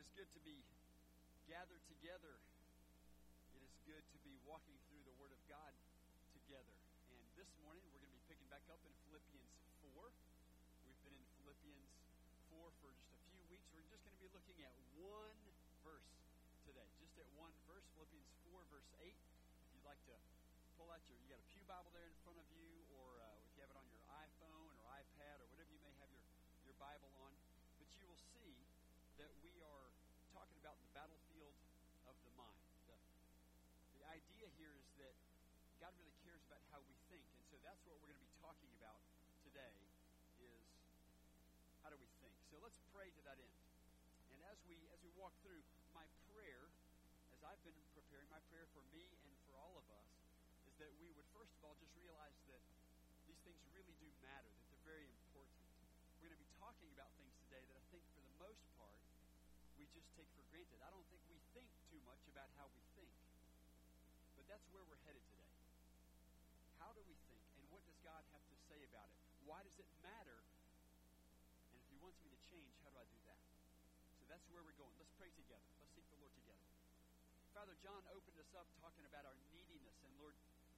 is good to be gathered together. It is good to be walking through the Word of God together. And this morning we're going to be picking back up in Philippians 4. We've been in Philippians 4 for just a few weeks. We're just going to be looking at one verse today. Just at one verse, Philippians 4, verse 8. If you'd like to pull out you got a pew Bible there in front of you, or if you have it on your iPhone or iPad or whatever you may have your Bible on. But you will see that we are talking about the battlefield of the mind. The idea here is that God really cares about how we think, and so that's what we're going to be talking about today, is how do we think. So let's pray to that end. And as we walk through, my prayer, as I've been preparing, my prayer for me and for all of us, is that we would first of all just realize that these things really do matter, that they're very important. We're going to be talking about things today that I think for the most part we just take for granted. I don't think we think too much about how we think. But that's where we're headed today. How do we think, and what does God have to say about it? Why does it matter? And if He wants me to change, how do I do that? So that's where we're going. Let's pray together. Let's seek the Lord together. Father, John opened us up talking about our neediness. And Lord,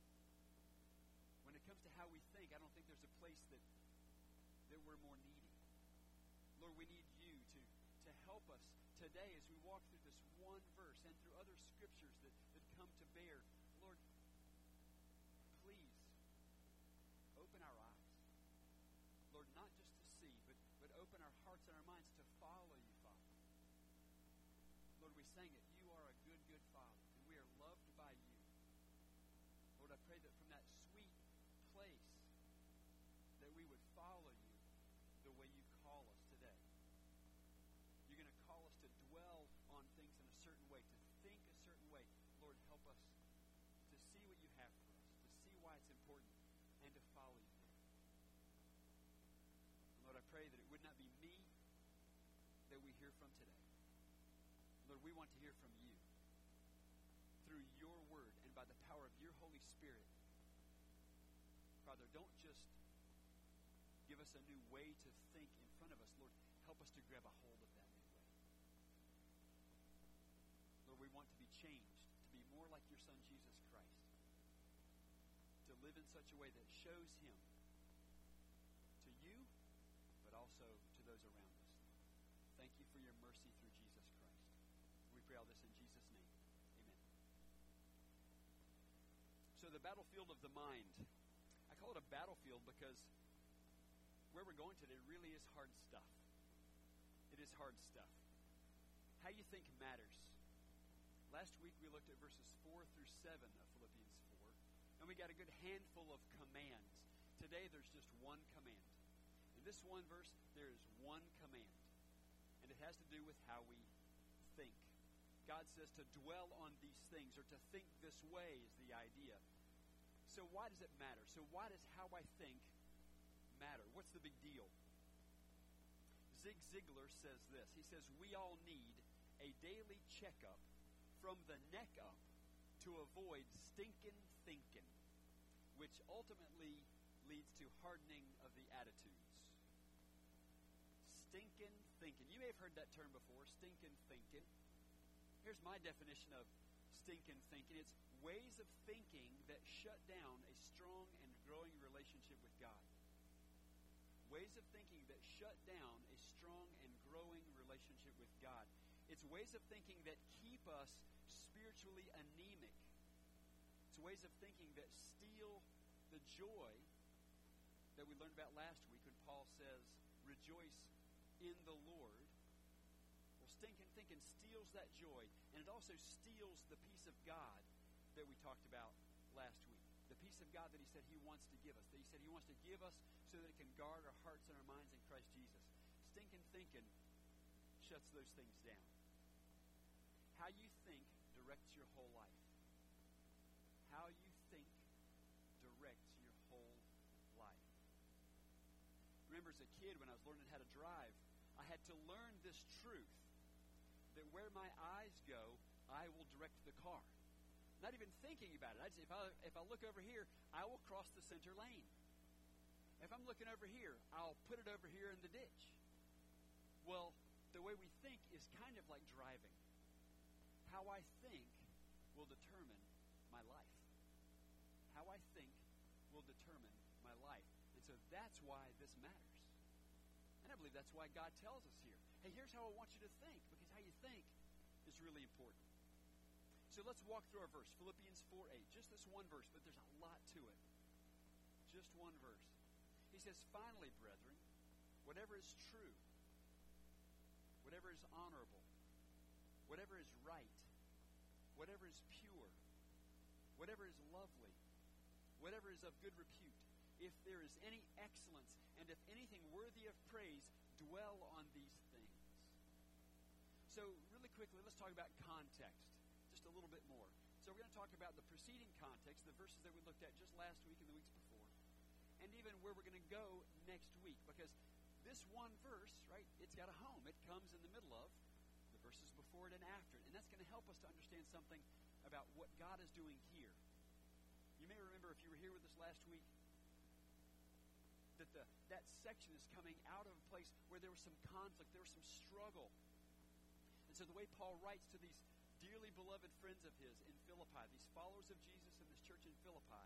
when it comes to how we think, I don't think there's a place that we're more needy. Lord, we need You to help us today as we walk through this one verse and through other scriptures that come to bear. Lord, please open our eyes. Lord, not just to see, but open our hearts and our minds to follow You, Father. Lord, we sang it, You are a good, good Father, and we are loved by You. Lord, I pray that from that sweet place that we would follow You the way You call us today. You're going to call us to dwell on things in a certain way, to think a certain way. Lord, help us to see what You have for us, to see why it's important, and to follow You there. And Lord, I pray that it would not be me that we hear from today. Lord, we want to hear from You through Your word and by the power of Your Holy Spirit. Father, don't just give us a new way to think in front of us. Lord, help us to grab a hold of that new way. Lord, we want to be changed, to be more like Your Son, Jesus Christ, to live in such a way that shows Him to You, but also to those around us. Thank You for Your mercy through Jesus Christ. We pray all this in Jesus' name. Amen. So the battlefield of the mind. I call it a battlefield because where we're going today really is hard stuff. It is hard stuff. How you think matters. Last week we looked at verses 4 through 7 of Philippians 4, and we got a good handful of commands. Today there's just one command. In this one verse, there is one command, and it has to do with how we think. God says to dwell on these things, or to think this way is the idea. So why does it matter? So why does how I think matter? What's the big deal? Zig Ziglar says this. He says, we all need a daily checkup from the neck up to avoid stinking thinking, which ultimately leads to hardening of the attitudes. Stinking thinking. You may have heard that term before, stinking thinking. Here's my definition of stinking thinking. It's ways of thinking that shut down a strong and growing relationship with God. Ways of thinking that shut down a strong and growing relationship with God. It's ways of thinking that keep us spiritually anemic. It's ways of thinking that steal the joy that we learned about last week when Paul says, rejoice in the Lord. Well, stinking thinking steals that joy, and it also steals the peace of God that we talked about last week. The peace of God that He said He wants to give us. That He said He wants to give us so that it can guard our hearts and our minds in Christ Jesus. Stinking thinking shuts those things down. How you think directs your whole life. How you think directs your whole life. Remember as a kid when I was learning how to drive, I had to learn this truth that where my eyes go, I will direct the car. Not even thinking about it. If I look over here, I will cross the center lane. If I'm looking over here, I'll put it over here in the ditch. Well, the way we think is kind of like driving. How I think will determine my life. How I think will determine my life. And so that's why this matters. And I believe that's why God tells us here, hey, here's how I want you to think, because how you think is really important. So let's walk through our verse, Philippians 4:8. Just this one verse, but there's a lot to it. Just one verse. He says, finally, brethren, whatever is true, whatever is honorable, whatever is right, whatever is pure, whatever is lovely, whatever is of good repute, if there is any excellence, and if anything worthy of praise, dwell on these things. So really quickly, let's talk about context just a little bit more. So we're going to talk about the preceding context, the verses that we looked at just last week and the weeks before, and even where we're going to go next week, because this one verse, right, it's got a home. It comes in the middle of the verses before it and after it, and that's going to help us to understand something about what God is doing here. You may remember, if you were here with us last week, that that section is coming out of a place where there was some conflict, there was some struggle. And so the way Paul writes to these dearly beloved friends of his in Philippi, these followers of Jesus in this church in Philippi,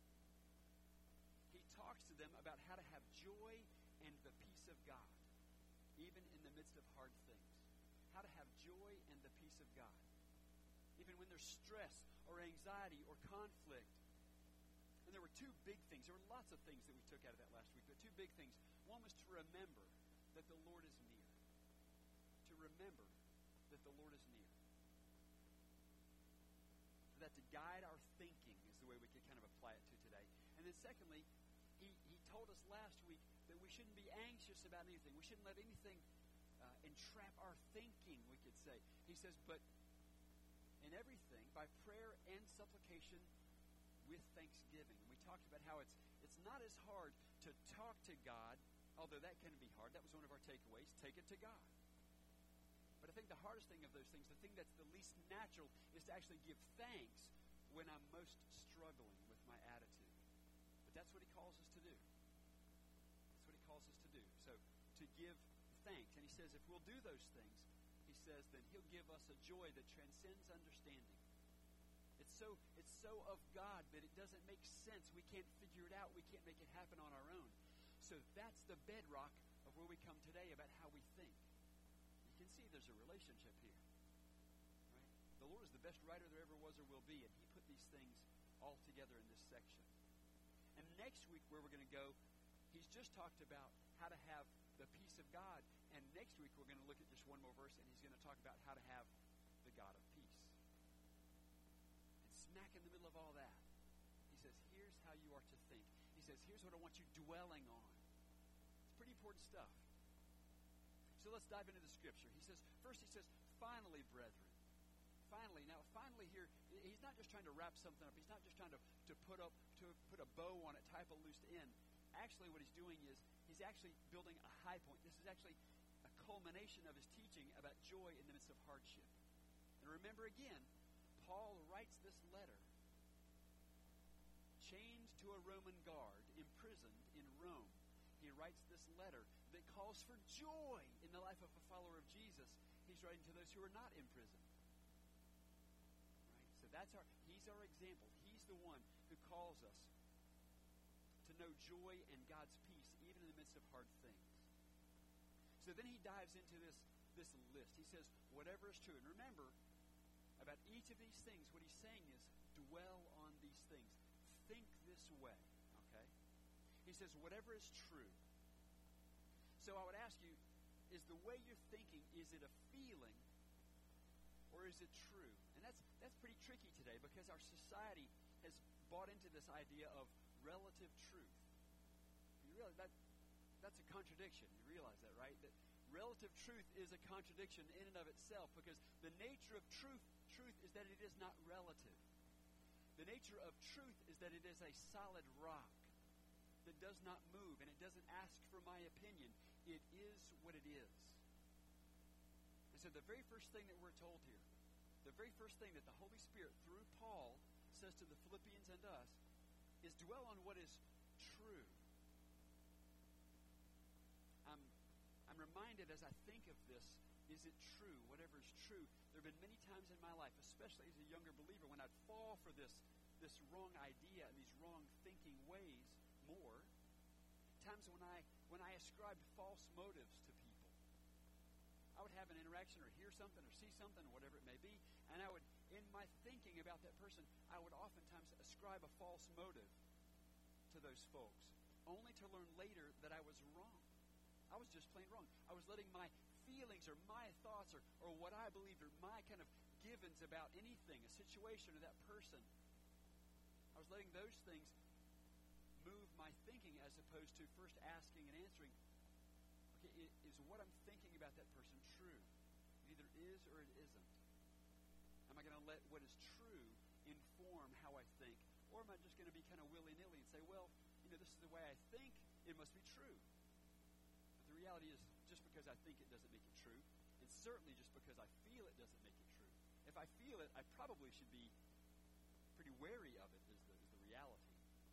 he talks to them about how to have joy and the peace of God, even in the midst of hard things. How to have joy and the peace of God, even when there's stress or anxiety or conflict. And there were two big things. There were lots of things that we took out of that last week, but two big things. One was to remember that the Lord is near. To remember that the Lord is near. For that to guide our thinking is the way we could kind of apply it to today. And then secondly, he told us last week that we shouldn't be anxious about anything. We shouldn't let anything entrap our thinking, we could say. He says, but in everything, by prayer and supplication, with thanksgiving. And we talked about how it's not as hard to talk to God, although that can be hard. That was one of our takeaways. Take it to God. But I think the hardest thing of those things, the thing that's the least natural, is to actually give thanks when I'm most struggling with my attitude. But that's what he calls us to do. That's what he calls us to do. So to give thanks. And he says if we'll do those things, he says then he'll give us a joy that transcends understanding. It's so of God that it doesn't make sense. We can't figure it out. We can't make it happen on our own. So that's the bedrock of where we come today about how we think. You can see there's a relationship here. Right? The Lord is the best writer there ever was or will be, and he put these things all together in this section. And next week where we're going to go, he's just talked about how to have the peace of God. And next week we're going to look at just one more verse, and he's going to talk about how to have the God of peace. Smack in the middle of all that, he says, here's how you are to think. He says, here's what I want you dwelling on. It's pretty important stuff. So let's dive into the scripture. He says, first he says, finally, brethren. Finally. Now, finally here, he's not just trying to wrap something up. He's not just trying to put a bow on it, type a loose end. Actually, what he's doing is he's actually building a high point. This is actually a culmination of his teaching about joy in the midst of hardship. And remember again, Paul writes this letter chained to a Roman guard, imprisoned in Rome. He writes this letter that calls for joy in the life of a follower of Jesus. He's writing to those who are not in prison. Right? So he's our example. He's the one who calls us to know joy and God's peace even in the midst of hard things. So then he dives into this list. He says, whatever is true. And remember, about each of these things, what he's saying is, dwell on these things. Think this way, okay? He says, whatever is true. So I would ask you, is the way you're thinking, is it a feeling or is it true? And that's pretty tricky today because our society has bought into this idea of relative truth. You realize that's a contradiction. You realize that, right? That relative truth is a contradiction in and of itself because the nature of truth is that it is not relative. The nature of truth is that it is a solid rock that does not move and it doesn't ask for my opinion. It is what it is. And so the very first thing that we're told here, the very first thing that the Holy Spirit through Paul says to the Philippians and us is dwell on what is true. I'm reminded as I think of this Is it true? Whatever is true. There have been many times in my life, especially as a younger believer, when I'd fall for this wrong idea and these wrong thinking ways more. Times when I ascribed false motives to people. I would have an interaction or hear something or see something or whatever it may be, and I would, in my thinking about that person, I would oftentimes ascribe a false motive to those folks, only to learn later that I was wrong. I was just plain wrong. I was letting my feelings or my thoughts or what I believed or my kind of givens about anything, a situation or that person, I was letting those things move my thinking as opposed to first asking and answering, okay, is what I'm thinking about that person true? It either is or it isn't. Am I going to let what is true inform how I think? Or am I just going to be kind of willy-nilly and say, well, this is the way I think, it must be true. But the reality is, just because I think it doesn't make it true, and certainly just because I feel it doesn't make it true. If I feel it, I probably should be pretty wary of it, is the reality.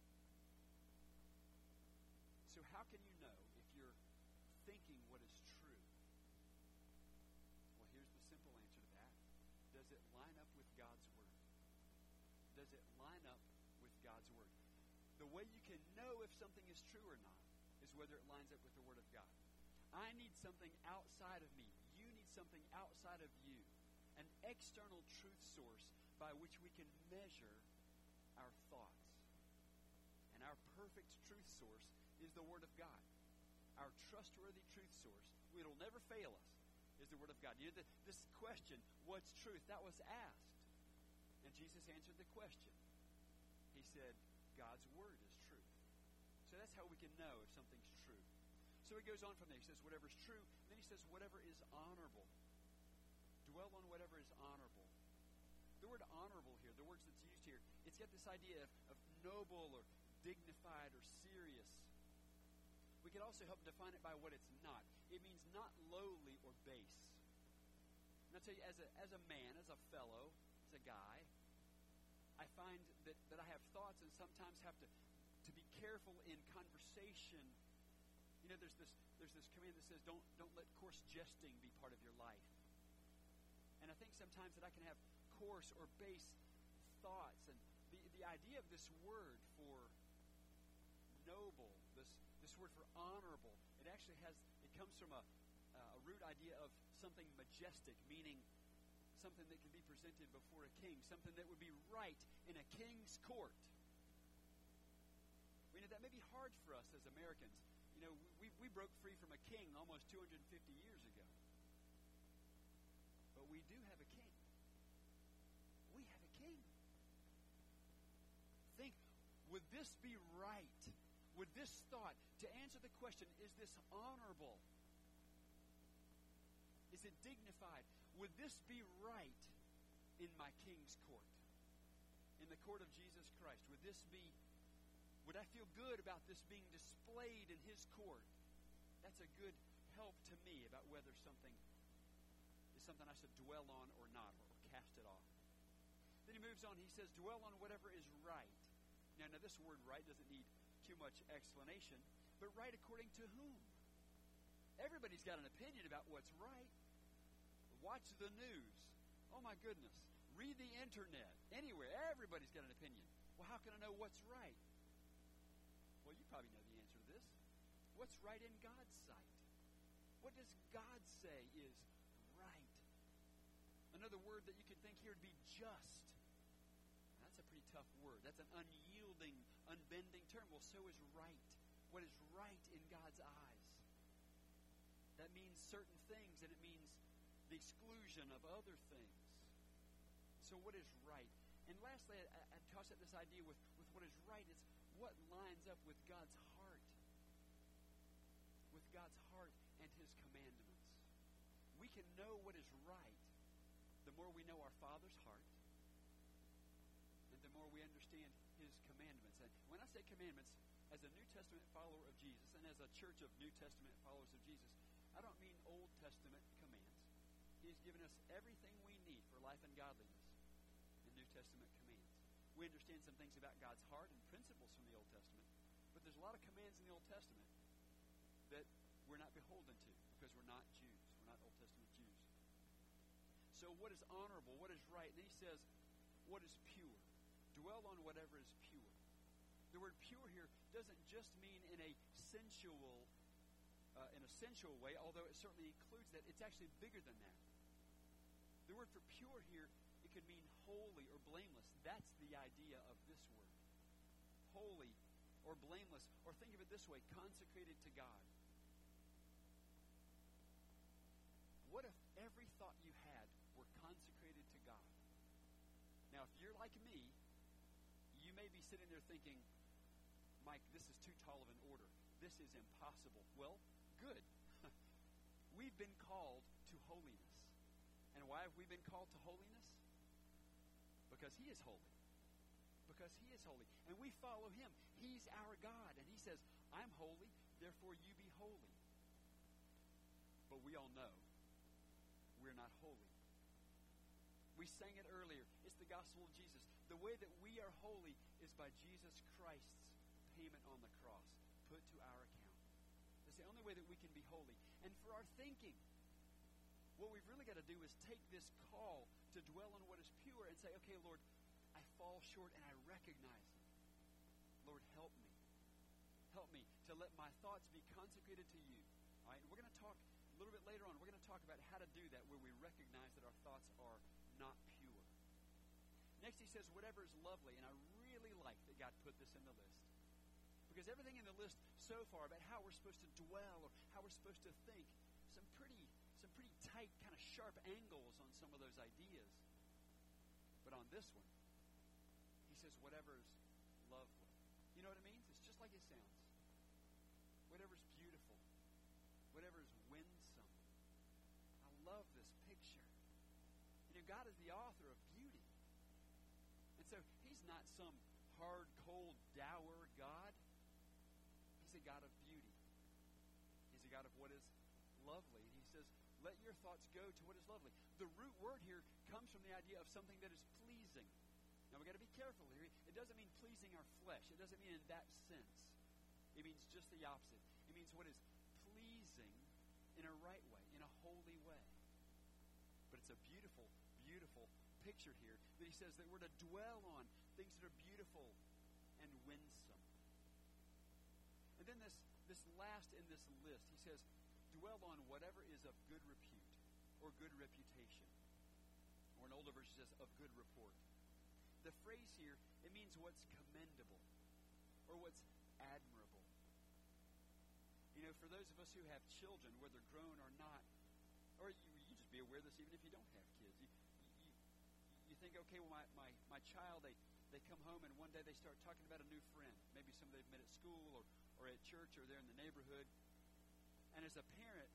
So how can you know if you're thinking what is true? Well, here's the simple answer to that. Does it line up with God's Word? Does it line up with God's Word? The way you can know if something is true or not is whether it lines up with the Word of God. I need something outside of me. You need something outside of you. An external truth source by which we can measure our thoughts. And our perfect truth source is the Word of God. Our trustworthy truth source, it'll never fail us, is the Word of God. This question, what's truth? That was asked. And Jesus answered the question. He said, God's Word is truth. So that's how we can know if something's true. So he goes on from there. He says, whatever's true. And then he says, whatever is honorable. Dwell on whatever is honorable. The word honorable here, the words that's used here, it's got this idea of noble or dignified or serious. We could also help define it by what it's not. It means not lowly or base. And I'll tell you, as a man, as a fellow, as a guy, I find that I have thoughts and sometimes have to be careful in conversation. There's this command that says, don't let coarse jesting be part of your life. And I think sometimes that I can have coarse or base thoughts. And the idea of this word for noble, this word for honorable, it comes from a root idea of something majestic, meaning something that can be presented before a king, something that would be right in a king's court. That may be hard for us as Americans. We broke free from a king almost 250 years ago. But we do have a king. We have a king. Think, would this be right? Would this thought, to answer the question, is this honorable? Is it dignified? Would this be right in my king's court? In the court of Jesus Christ? Would I feel good about this being displayed in his court? That's a good help to me about whether something is something I should dwell on or not, or cast it off. Then he moves on. He says, dwell on whatever is right. Now this word right doesn't need too much explanation, but right according to whom? Everybody's got an opinion about what's right. Watch the news. Oh my goodness. Read the internet. Anywhere. Everybody's got an opinion. Well, how can I know what's right? Well, you probably know the answer to this. What's right in God's sight? What does God say is right? Another word that you could think here would be just. That's a pretty tough word. That's an unyielding, unbending term. Well, so is right. What is right in God's eyes? That means certain things, and it means the exclusion of other things. So what is right? And lastly, I'd toss out this idea with what is right. It's what lines up with God's heart. With God's heart and his commandments. We can know what is right the more we know our Father's heart and the more we understand his commandments. And when I say commandments, as a New Testament follower of Jesus and as a church of New Testament followers of Jesus, I don't mean Old Testament commands. He's given us everything we need for life and godliness in New Testament commands. We understand some things about God's heart and principles from the Old Testament, but there's a lot of commands in the Old Testament that we're not beholden to because we're not Jews. We're not Old Testament Jews. what is honorable, what is right. And then he says, what is pure. Dwell on whatever is pure. The word pure here doesn't just mean in a sensual way, although it certainly includes that. It's actually bigger than that. The word for pure here, it could mean holy or blameless. That's the idea of this word. Holy or blameless. Or think of it this way, consecrated to God. What if every thought you had were consecrated to God? Now, if you're like me, you may be sitting there thinking, Mike, this is too tall of an order. This is impossible. Well, good. We've been called to holiness. And why have we been called to holiness? Because He is holy. Because He is holy. And we follow Him. He's our God. And He says, I'm holy, therefore you be holy. But we all know we're not holy. We sang it earlier. It's the gospel of Jesus. The way that we are holy is by Jesus Christ's payment on the cross, put to our account. That's the only way that we can be holy. And for our thinking, what we've really got to do is take this call to dwell on what is pure and say, okay, Lord, I fall short and I recognize it. Lord, help me. Help me to let my thoughts be consecrated to you. All right, and we're going to talk a little bit later on. We're going to talk about how to do that where we recognize that our thoughts are not pure. Next he says, whatever is lovely. And I really like that God put this in the list. Because everything in the list so far about how we're supposed to dwell or how we're supposed to think, some pretty tight, kind of sharp angles on some of those ideas. But on this one, he says whatever's lovely. You know what it means? It's just like it sounds. Whatever's beautiful. Whatever's winsome. I love this picture. You know, God is the author of beauty. And so He's not some hard, cold, dour God. He's a God of beauty. He's a God of what is lovely. He says, let your thoughts go to what is lovely. The root word here comes from the idea of something that is pleasing. Now, we've got to be careful here. It doesn't mean pleasing our flesh. It doesn't mean in that sense. It means just the opposite. It means what is pleasing in a right way, in a holy way. But it's a beautiful, beautiful picture here that he says that we're to dwell on things that are beautiful and winsome. And then this last in this list, he says, dwell on whatever is of good repute or good reputation. Or an older version says, of good report. The phrase here, it means what's commendable or what's admirable. You know, for those of us who have children, whether grown or not, or you just be aware of this even if you don't have kids. You think, okay, well, my child, they come home and one day they start talking about a new friend. Maybe somebody they've met at school or at church or they're in the neighborhood. And as a parent,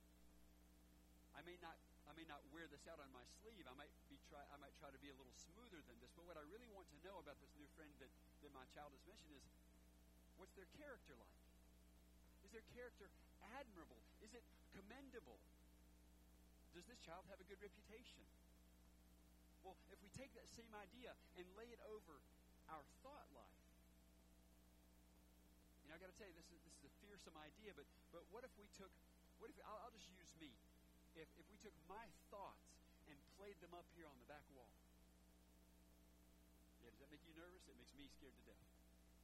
I may not wear this out on my sleeve. I might try to be a little smoother than this. But what I really want to know about this new friend that my child has mentioned is, what's their character like? Is their character admirable? Is it commendable? Does this child have a good reputation? Well, if we take that same idea and lay it over our thought life, you know, I got to tell you, this is a fearsome idea. But what if I'll just use me. If we took my thoughts and played them up here on the back wall. Yeah, does that make you nervous? It makes me scared to death.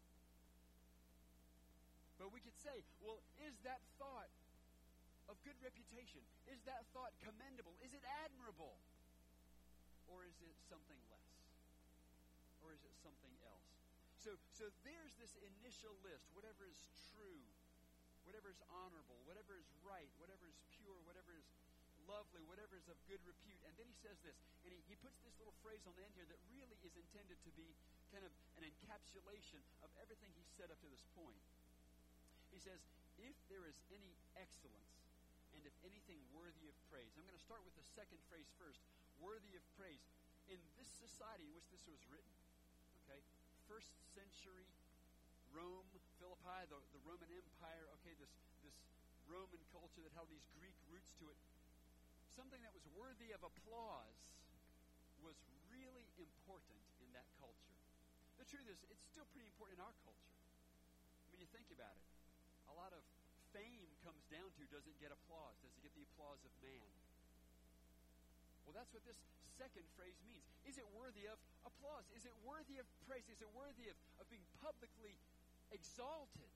But we could say, well, is that thought of good reputation? Is that thought commendable? Is it admirable? Or is it something less? Or is it something else? So there's this initial list. Whatever is true, whatever is honorable, whatever is right, whatever is pure, whatever is lovely, whatever is of good repute. And then he says this, and he puts this little phrase on the end here that really is intended to be kind of an encapsulation of everything he said up to this point. He says, if there is any excellence, and if anything worthy of praise. I'm going to start with the second phrase first, worthy of praise. In this society in which this was written, okay, first century Rome, Philippi, the Roman Empire, okay, this Roman culture that held these Greek roots to it, something that was worthy of applause was really important in that culture. The truth is, it's still pretty important in our culture. When you think about it, a lot of fame comes down to, does it get applause? Does it get the applause of man? Well, that's what this second phrase means. Is it worthy of applause? Is it worthy of praise? Is it worthy of being publicly exalted?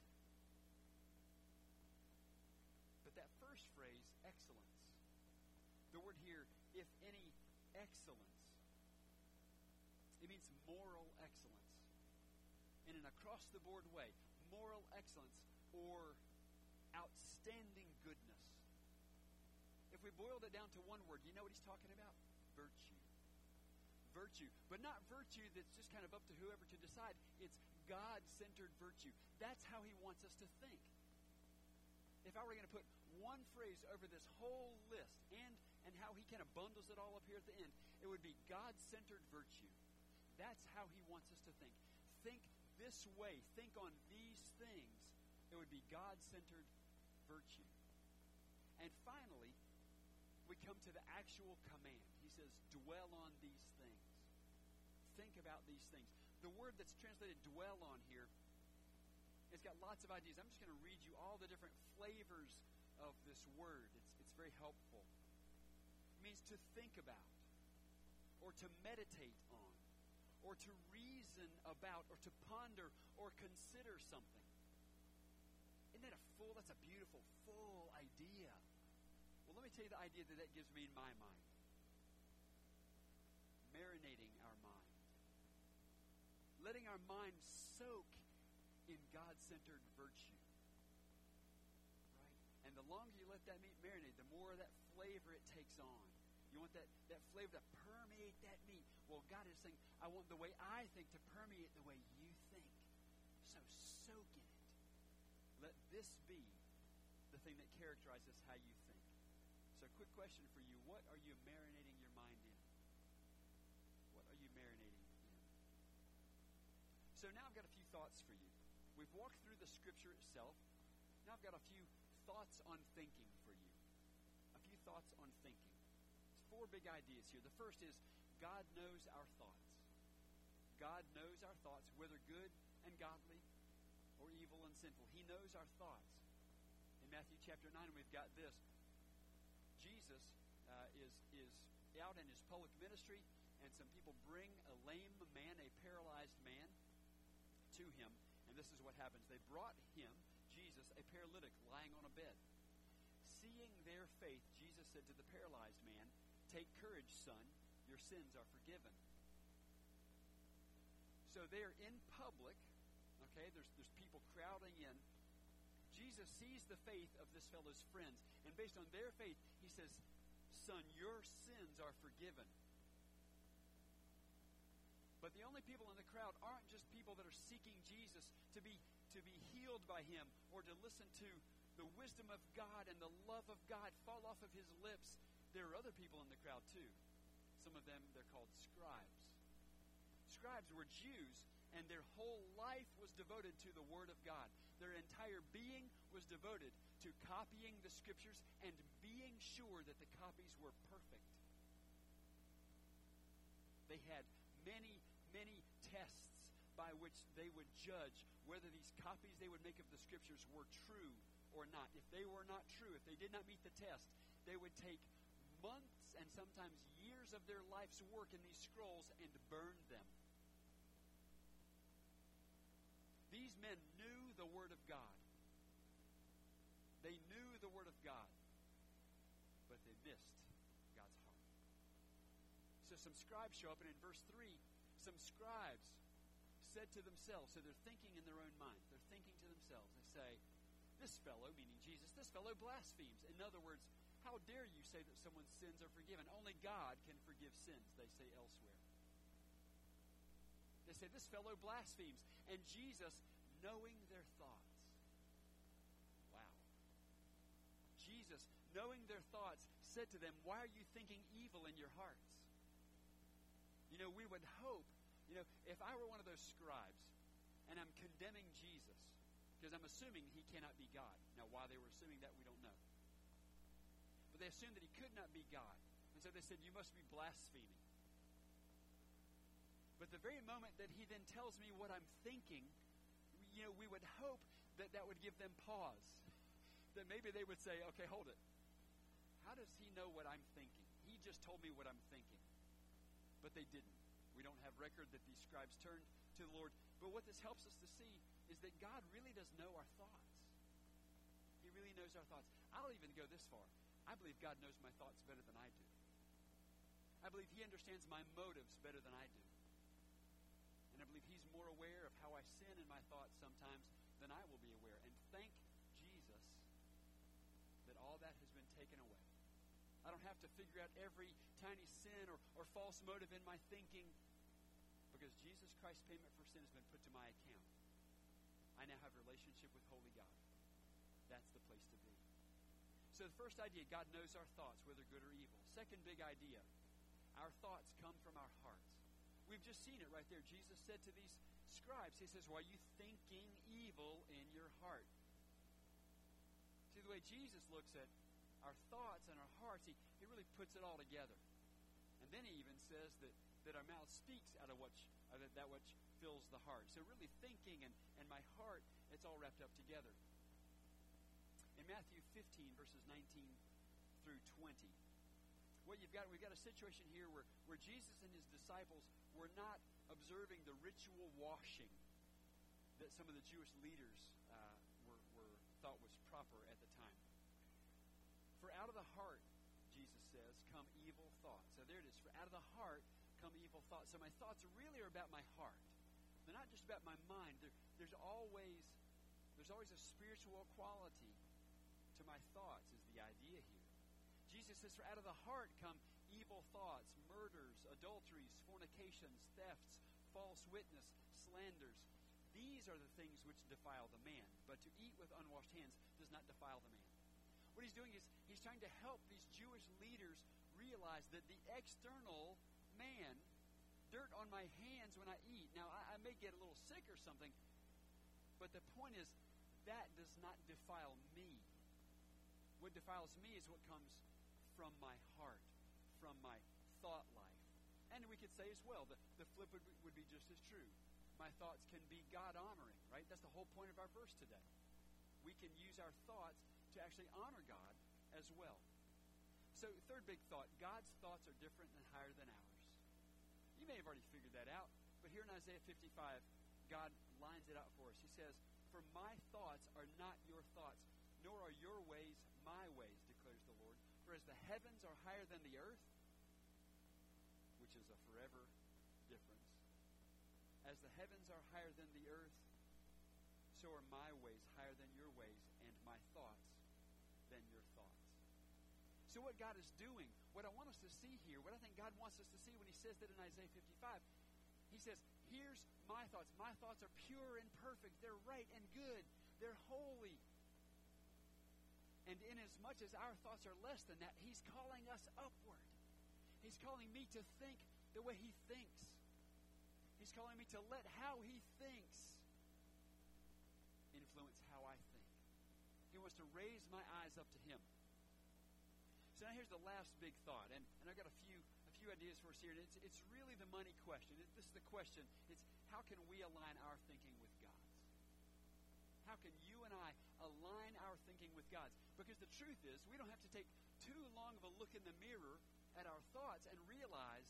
But that first phrase, excellence, the word here, if any excellence, it means moral excellence. In an across-the-board way, moral excellence or outstanding goodness. If we boiled it down to one word, you know what he's talking about? Virtue. Virtue. But not virtue that's just kind of up to whoever to decide. It's God-centered virtue. That's how he wants us to think. If I were going to put one phrase over this whole list and how he kind of bundles it all up here at the end, it would be God-centered virtue. That's how he wants us to think. Think this way. Think on these things. It would be God-centered virtue. And finally, we come to the actual command. He says, dwell on these things. Think about these things. The word that's translated dwell on here, it's got lots of ideas. I'm just going to read you all the different flavors of this word. It's very helpful. It means to think about, or to meditate on, or to reason about, or to ponder, or consider something. Isn't that that's a beautiful, full idea. Well, let me tell you the idea that gives me in my mind. Marinating our mind. Letting our mind soak in God-centered virtue. Right? And the longer you let that meat marinate, the more of that flavor it takes on. You want that flavor to permeate that meat. Well, God is saying, I want the way I think to permeate the way you think. So soak in it. Let this be the thing that characterizes how you think. So quick question for you. What are you marinating your mind in? What are you marinating in? So now I've got a few thoughts for you. We've walked through the Scripture itself. Now I've got a few thoughts on thinking for you. A few thoughts on thinking. There's four big ideas here. The first is God knows our thoughts. God knows our thoughts, whether good and godly or evil and sinful. He knows our thoughts. In Matthew chapter 9, we've got this. Jesus is out in his public ministry, and some people bring a lame man, a paralyzed man, to him. And this is what happens. They brought him, Jesus, a paralytic, lying on a bed. Seeing their faith, Jesus said to the paralyzed man, "Take courage, son, your sins are forgiven." So they're in public, okay, there's people crowding in. Jesus sees the faith of this fellow's friends, and based on their faith, he says, "Son, your sins are forgiven." But the only people in the crowd aren't just people that are seeking Jesus to be healed by him or to listen to the wisdom of God and the love of God fall off of his lips. There are other people in the crowd too. Some of them, they're called scribes. Scribes were Jews, and their whole life was devoted to the Word of God. Their entire being was devoted to copying the Scriptures and being sure that the copies were perfect. They had many, many tests by which they would judge whether these copies they would make of the Scriptures were true or not. If they were not true, if they did not meet the test, they would take months and sometimes years of their life's work in these scrolls and burn them. These men knew the Word of God. They knew the Word of God, but they missed God's heart. So some scribes show up, and in verse 3, some scribes said to themselves, so they're thinking in their own mind, they're thinking to themselves, they say, "This fellow," meaning Jesus, "this fellow blasphemes." In other words, how dare you say that someone's sins are forgiven? Only God can forgive sins, they say elsewhere. They say, "This fellow blasphemes." And Jesus, knowing their thoughts. Wow. Jesus, knowing their thoughts, said to them, "Why are you thinking evil in your hearts?" We would hope, if I were one of those scribes, and I'm condemning Jesus, because I'm assuming he cannot be God. Now, why they were assuming that, we don't know. But they assumed that he could not be God. And so they said, "You must be blaspheming." But the very moment that he then tells me what I'm thinking, we would hope that that would give them pause. That maybe they would say, "Okay, hold it. How does he know what I'm thinking? He just told me what I'm thinking. But they didn't. We don't have record that these scribes turned to the Lord. But what this helps us to see is that God really does know our thoughts. He really knows our thoughts. I'll even go this far. I believe God knows my thoughts better than I do. I believe He understands my motives better than I do. And I believe He's more aware of how I sin in my thoughts sometimes than I will be aware. And thank Jesus that all that has been taken away. I don't have to figure out every tiny sin or false motive in my thinking because Jesus Christ's payment for sin has been put to my account. I now have a relationship with Holy God. That's the place to be. So the first idea, God knows our thoughts, whether good or evil. Second big idea, our thoughts come from our hearts. We've just seen it right there. Jesus said to these scribes, He says, why are you thinking evil in your heart? See, the way Jesus looks at our thoughts and our hearts, he really puts it all together. And then He even says that our mouth speaks out of that which fills the heart. So really thinking and my heart, it's all wrapped up together. In Matthew 15, verses 19 through 20, what we've got a situation here where Jesus and His disciples were not observing the ritual washing that some of the Jewish leaders thought was proper at the time. For out of the heart, Jesus says, come evil thoughts. So there it is. For out of the heart come evil thoughts. So my thoughts really are about my heart. They're not just about my mind. There's always a spiritual quality to my thoughts is the idea here. Jesus says, for out of the heart come evil thoughts, murders, adulteries, fornications, thefts, false witness, slanders. These are the things which defile the man. But to eat with unwashed hands does not defile the man. What He's doing is He's trying to help these Jewish leaders realize that the external man, dirt on my hands when I eat. Now, I may get a little sick or something, but the point is that does not defile me. What defiles me is what comes from my heart, from my thought life. And we could say as well, the flip would be just as true. My thoughts can be God-honoring, right? That's the whole point of our verse today. We can use our thoughts to actually honor God as well. So, third big thought, God's thoughts are different and higher than ours. You may have already figured that out, but here in Isaiah 55, God lines it out for us. He says, for my thoughts are not your thoughts, nor are your ways my ways, declares the Lord. For as the heavens are higher than the earth, which is a forever difference, as the heavens are higher than the earth, so are my ways higher than your ways, and my thoughts than your thoughts. So what God is doing, what I want us to see here, what I think God wants us to see when He says that in Isaiah 55, He says, here's my thoughts. My thoughts are pure and perfect. They're right and good. They're holy. And inasmuch as our thoughts are less than that, He's calling us upward. He's calling me to think the way He thinks. He's calling me to let how He thinks influence how I think. He wants to raise my eyes up to Him. So now here's the last big thought, and I've got a few ideas for us here. And it's really the money question. This is the question. It's how can we align our thinking with God's? How can you and I align our thinking with God's? Because the truth is, we don't have to take too long of a look in the mirror at our thoughts and realize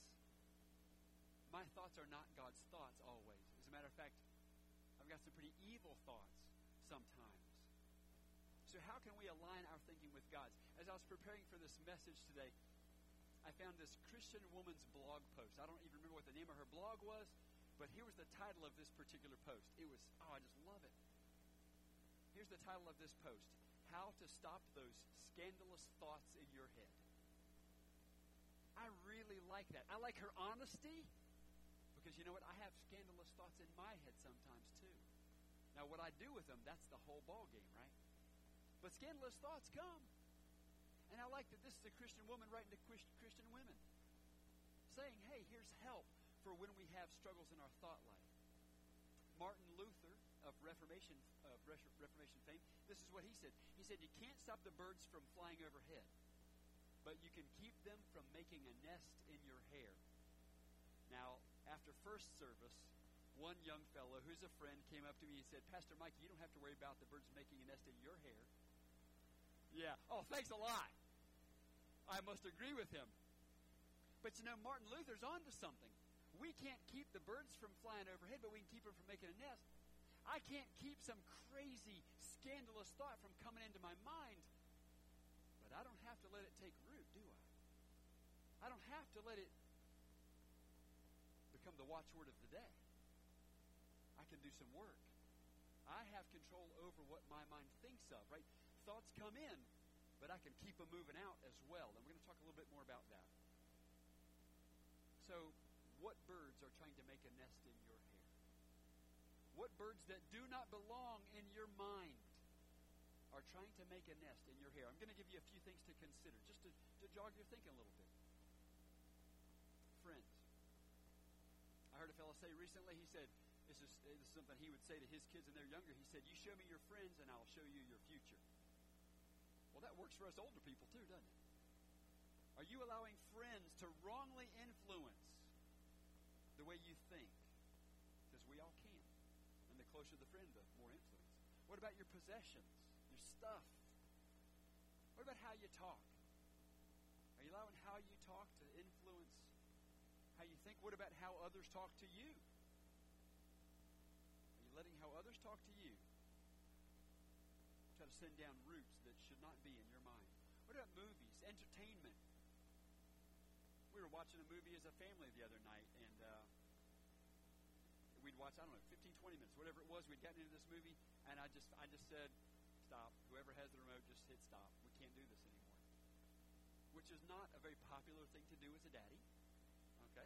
my thoughts are not God's thoughts always. As a matter of fact, I've got some pretty evil thoughts sometimes. So how can we align our thinking with God's? As I was preparing for this message today, I found this Christian woman's blog post. I don't even remember what the name of her blog was, but here was the title of this particular post. It was, I just love it. Here's the title of this post: How to Stop Those Scandalous Thoughts in Your Head. I really like that. I like her honesty, because you know what? I have scandalous thoughts in my head sometimes too. Now what I do with them, that's the whole ball game, right? But scandalous thoughts come. And I like that this is a Christian woman writing to Christian women, saying, hey, here's help for when we have struggles in our thought life. Martin Luther of Reformation fame, this is what he said. He said, you can't stop the birds from flying overhead, but you can keep them from making a nest in your hair. Now, after first service, one young fellow who's a friend came up to me and said, Pastor Mike, you don't have to worry about the birds making a nest in your hair. Yeah. Oh, thanks a lot. I must agree with him. But Martin Luther's onto something. We can't keep the birds from flying overhead, but we can keep them from making a nest. I can't keep some crazy, scandalous thought from coming into my mind, but I don't have to let it take root, do I? I don't have to let it become the watchword of the day. I can do some work. I have control over what my mind thinks of, right? Thoughts come in, but I can keep them moving out as well. And we're going to talk a little bit more about that. So, what birds are trying to make a nest in your hair? What birds that do not belong in your mind are trying to make a nest in your hair? I'm going to give you a few things to consider, just to jog your thinking a little bit. Friends. I heard a fellow say recently, he said, this is something he would say to his kids when they're younger. He said, you show me your friends and I'll show you your future. Well, that works for us older people too, doesn't it? Are you allowing friends to wrongly influence the way you think? Because we all can. And the closer the friend, the more influence. What about your possessions, your stuff? What about how you talk? Are you allowing how you talk to influence how you think? What about how others talk to you? Are you letting how others talk to you try to send down roots that should not be in your mind? What about movies, entertainment? We were watching a movie as a family the other night, and we'd watch, 15, 20 minutes, whatever it was. We'd gotten into this movie, and I just said, stop. Whoever has the remote, just hit stop. We can't do this anymore. Which is not a very popular thing to do as a daddy. Okay?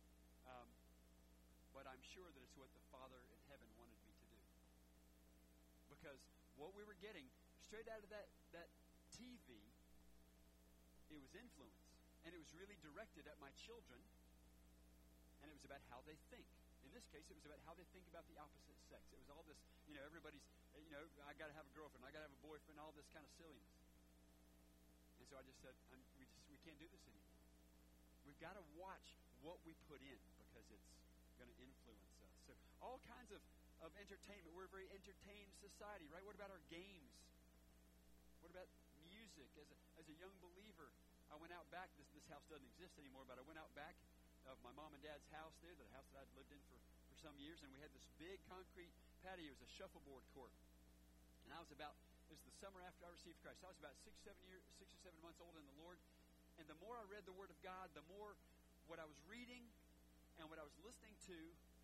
But I'm sure that it's what the Father in heaven wanted me to do. Because what we were getting straight out of that TV, it was influence. And it was really directed at my children. And it was about how they think. In this case, it was about how they think about the opposite sex. It was all this, everybody's, I got to have a girlfriend, I got to have a boyfriend, all this kind of silliness. And so I just said, we can't do this anymore. We've got to watch what we put in because it's going to influence us. So all kinds of entertainment. We're a very entertained society, right? What about our games? What about music? As a young believer, I went out back. This house doesn't exist anymore, but I went out back of my mom and dad's house there, the house that I'd lived in for some years, and we had this big concrete patio. It was a shuffleboard court. And it was the summer after I received Christ. I was about 6 or 7 months old in the Lord. And the more I read the Word of God, the more what I was reading and what I was listening to,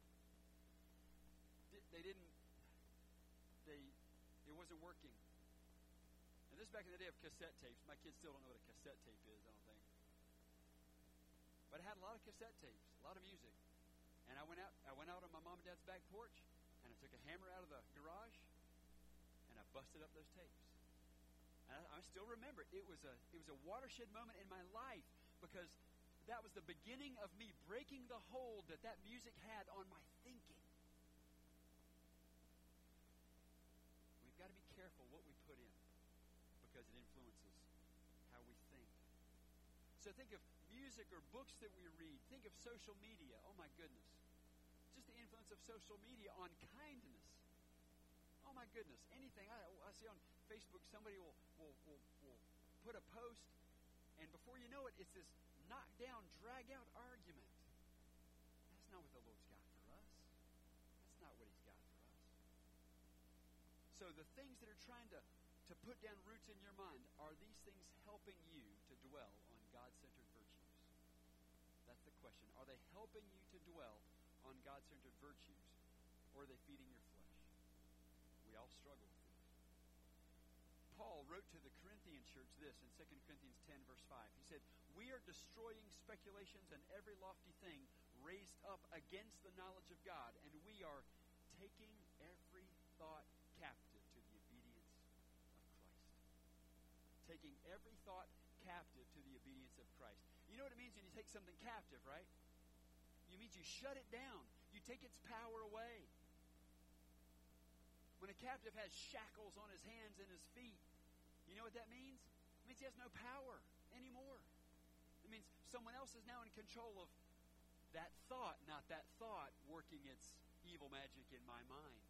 it wasn't working. And this is back in the day of cassette tapes. My kids still don't know what a cassette tape is, I don't think. But I had a lot of cassette tapes, a lot of music. And I went out on my mom and dad's back porch, and I took a hammer out of the garage, and I busted up those tapes. And I still remember it. It was a watershed moment in my life because that was the beginning of me breaking the hold that music had on my thinking. We've got to be careful what we put in because it influences how we think. So think of music or books that we read. Think of social media. Oh my goodness. Just the influence of social media on kindness. Oh my goodness. Anything. I see on Facebook somebody will put a post, and before you know it, it's this knock-down, drag-out argument. That's not what the Lord's got for us. That's not what He's got for us. So the things that are trying to put down roots in your mind, are these things helping you to dwell on God-centered virtues? That's the question. Are they helping you to dwell on God-centered virtues, or are they feeding your flesh? We all struggle with this. Paul wrote to the Corinthian church this in 2 Corinthians 10, verse 5. He said, we are destroying speculations and every lofty thing raised up against the knowledge of God, and we are taking every thought captive to the obedience of Christ. Taking every thought captive to the obedience of Christ. You know what it means when you take something captive, right? It means you shut it down. You take its power away. When a captive has shackles on his hands and his feet, you know what that means? It means he has no power anymore. It means someone else is now in control of that thought, not that thought working its evil magic in my mind.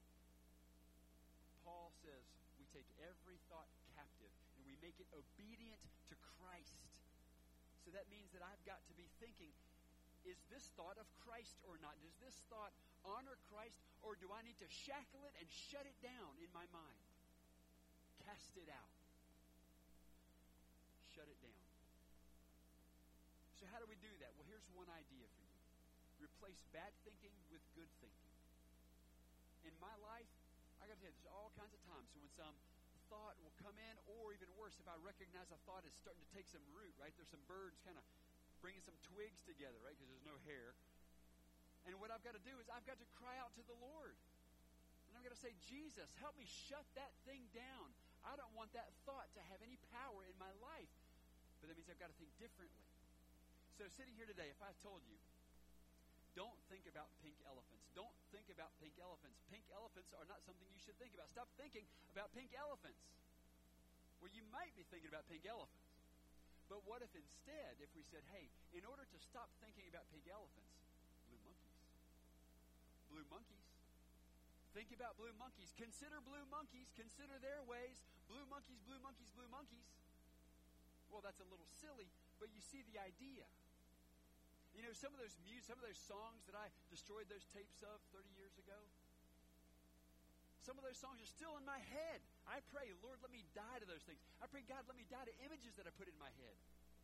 Paul says we take every thought captive and we make it obedient to Christ. So that means that I've got to be thinking, is this thought of Christ or not? Does this thought honor Christ, or do I need to shackle it and shut it down in my mind? Cast it out. Shut it down. So how do we do that? Well, here's one idea for you. Replace bad thinking with good thinking. In my life, I got to tell you, there's all kinds of times when some thought will come in, or even worse, if I recognize a thought is starting to take some root, right? There's some birds kind of bringing some twigs together, right? Because there's no hair. And what I've got to do is I've got to cry out to the Lord. And I've got to say, Jesus, help me shut that thing down. I don't want that thought to have any power in my life. But that means I've got to think differently. So sitting here today, if I told you, don't think about pink elephants. Don't think about pink elephants. Pink elephants are not something you should think about. Stop thinking about pink elephants. Well, you might be thinking about pink elephants. But what if instead, if we said, hey, in order to stop thinking about pink elephants, blue monkeys. Blue monkeys. Think about blue monkeys. Consider blue monkeys. Consider their ways. Blue monkeys, blue monkeys, blue monkeys. Well, that's a little silly, but you see the idea. You know, some of those songs that I destroyed those tapes of 30 years ago, some of those songs are still in my head. I pray, Lord, let me die to those things. I pray, God, let me die to images that I put in my head.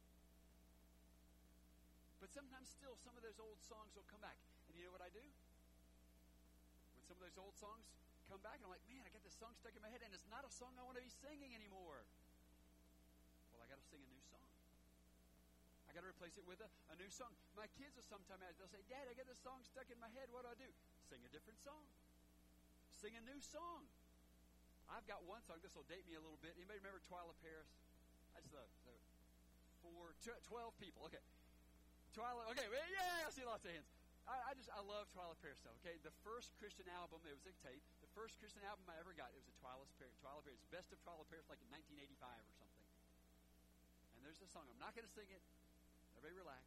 But sometimes still some of those old songs will come back. And you know what I do? When some of those old songs come back, I'm like, man, I got this song stuck in my head, and it's not a song I want to be singing anymore. Well, I got to sing a new song. I got to replace it with a new song. My kids will sometimes they'll say, Dad, I got this song stuck in my head. What do? Sing a different song. Sing a new song. I've got one song. This will date me a little bit. Anybody remember Twyla Paris? That's the 12 people. Okay. Twyla. Okay. Well, yeah, I see lots of hands. I love Twyla Paris stuff. Okay. The first Christian album, it was a tape. The first Christian album I ever got, it was a Twyla Paris. Best of Twyla Paris, like in 1985 or something. And there's a song. I'm not going to sing it. Everybody relax.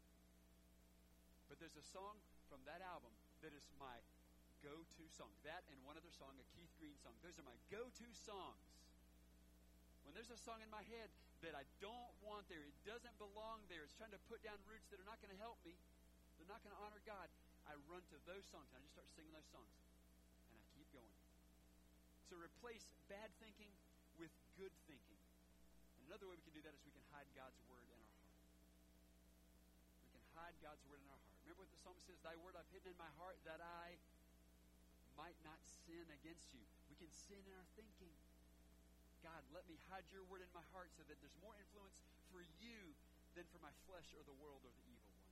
But there's a song from that album that is my go-to song. That and one other song, a Keith Green song. Those are my go-to songs. When there's a song in my head that I don't want there, it doesn't belong there, it's trying to put down roots that are not going to help me, they're not going to honor God, I run to those songs and I just start singing those songs. And I keep going. So replace bad thinking with good thinking. And another way we can do that is we can hide God's word in our heart. We can hide God's word in our heart. Remember what the psalmist says, thy word I've hidden in my heart that I might not sin against you. We can sin in our thinking. God, let me hide your word in my heart so that there's more influence for you than for my flesh or the world or the evil one.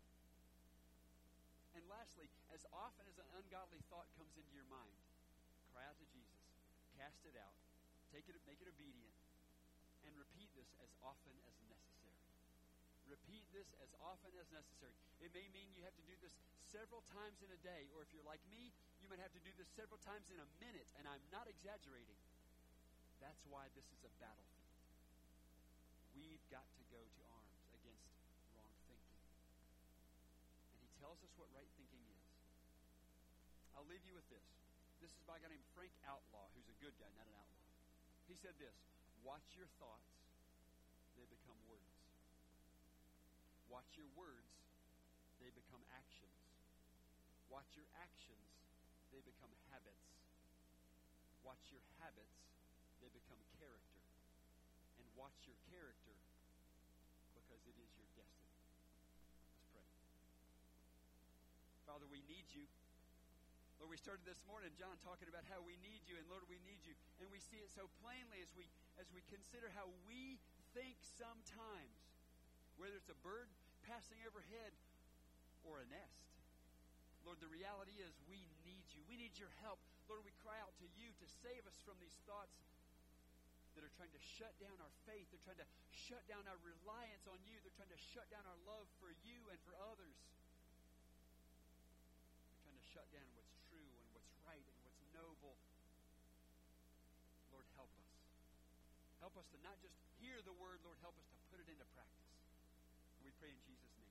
And lastly, as often as an ungodly thought comes into your mind, cry out to Jesus, cast it out, make it obedient, and repeat this as often as necessary. Repeat this as often as necessary. It may mean you have to do this several times in a day, or if you're like me, you might have to do this several times in a minute, and I'm not exaggerating. That's why this is a battlefield. We've got to go to arms against wrong thinking. And he tells us what right thinking is. I'll leave you with this. This is by a guy named Frank Outlaw, who's a good guy, not an outlaw. He said this, watch your thoughts, they become words. Watch your words, they become actions. Watch your actions, they become habits. Watch your habits, they become character. And watch your character because it is your destiny. Let's pray. Father, we need you. Lord, we started this morning, John, talking about how we need you, and Lord, we need you. And we see it so plainly as we consider how we think sometimes, whether it's a bird passing overhead or a nest. Lord, the reality is we need you. We need your help. Lord, we cry out to you to save us from these thoughts that are trying to shut down our faith. They're trying to shut down our reliance on you. They're trying to shut down our love for you and for others. They're trying to shut down what's true and what's right and what's noble. Lord, help us. Help us to not just hear the word. Lord, help us to put it into practice. And we pray in Jesus' name.